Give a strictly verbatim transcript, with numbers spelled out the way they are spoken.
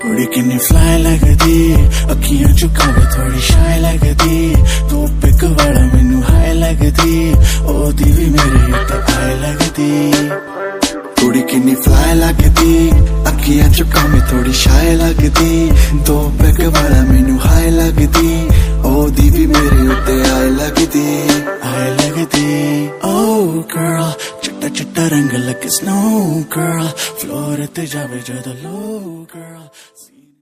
कुड़ी किन्नी फ्लाई लगदी, अखियां झुकावे थोड़ी शाय लगदी, तू पिक वाला मैनू हाय लगदी, ओदी भी मेरे उत्ते आए लगदी। कुड़ी किन्नी फ्लाई लगदी, अखियां झुकावे थोड़ी शाय लगदी, तू पिक वाला मैनू हाय लगदी, ओदी भी मेरे उत्ते आए लगदी, आए लगदी। Oh girl, चिट्टा चिट्टा रंग लगे snow girl, फ्लोर ते जावे जदों low girl।